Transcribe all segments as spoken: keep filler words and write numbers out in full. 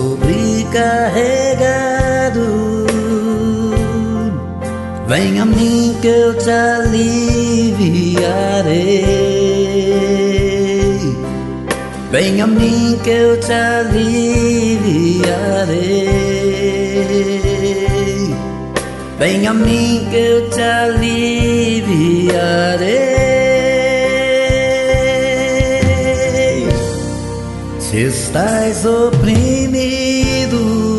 sobrecarregado, vem a mim que eu te aliviarei. Vem a mim que eu te aliviarei. Vem a mim que eu te aliviarei. Se estás oprimido,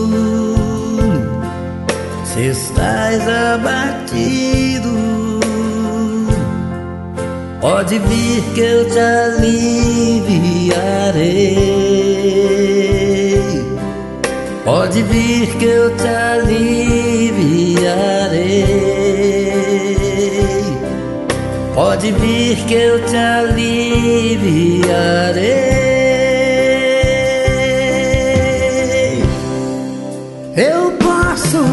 se estás abatido, pode vir que eu te aliviarei. Pode vir que eu te aliviarei. Pode vir que eu te aliviarei. Eu posso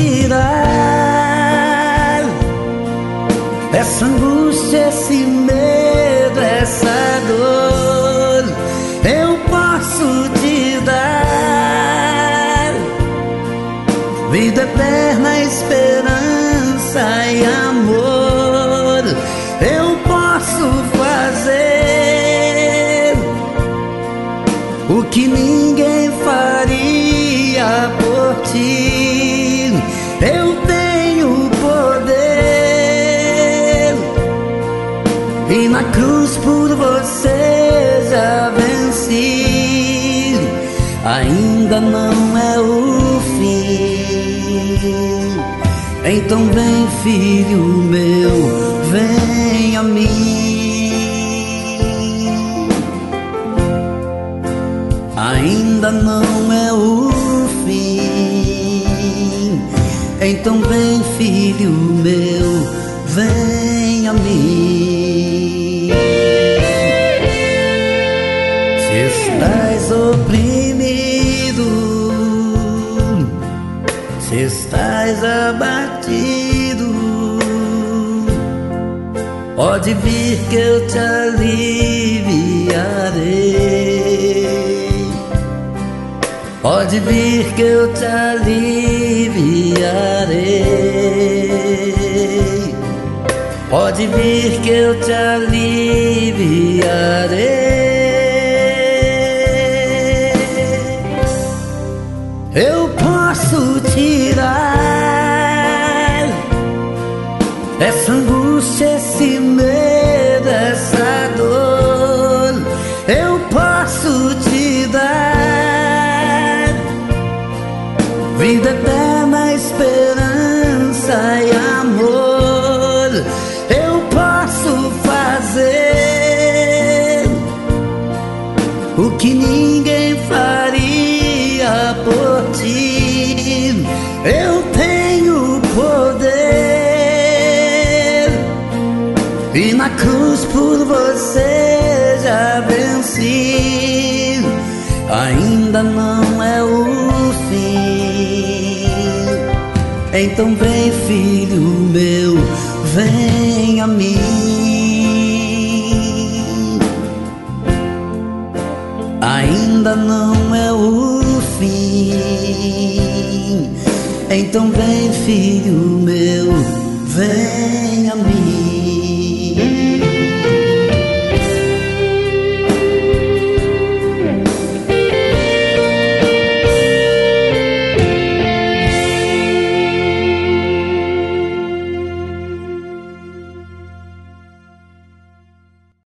tirar essa angústia, esse medo, essa dor. Eu posso te dar vida eterna, esperança e amor. Eu posso fazer o que ninguém faria por ti. Eu tenho poder e na cruz por você já venci. Ainda não é o fim. Então vem, filho meu, vem a mim. Ainda não é o fim. Então vem, filho meu, vem a mim. Se estás oprimido, se estás abatido, pode vir que eu te aliviarei. Pode vir que eu te aliviarei. Pode vir que eu te aliviarei. Eu posso tirar essa angústia, esse medo, essa dor. Eu posso te dar vida eterna, esperança e amor. Eu posso fazer o que ninguém faria por ti. Eu tenho poder e na cruz por você já venci. Ainda não é o fim. Então vem, filho meu, vem a mim. Ainda não é o fim. Então vem, filho meu, vem a mim.